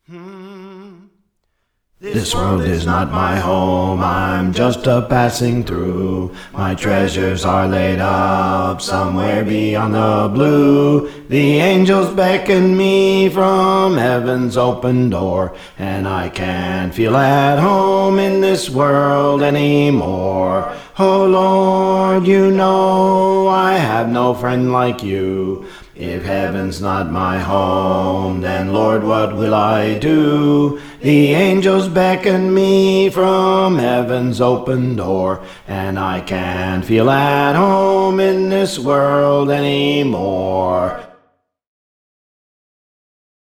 This world is not my home, I'm just a passing through. My treasures are laid up somewhere beyond the blue. The angels beckon me from heaven's open door, and I can't feel at home in this world anymore. Oh Lord, you know I have no friend like you. If heaven's not my home, then Lord, what will I do? The angels beckon me from heaven's open door, and I can't feel at home in this world anymore.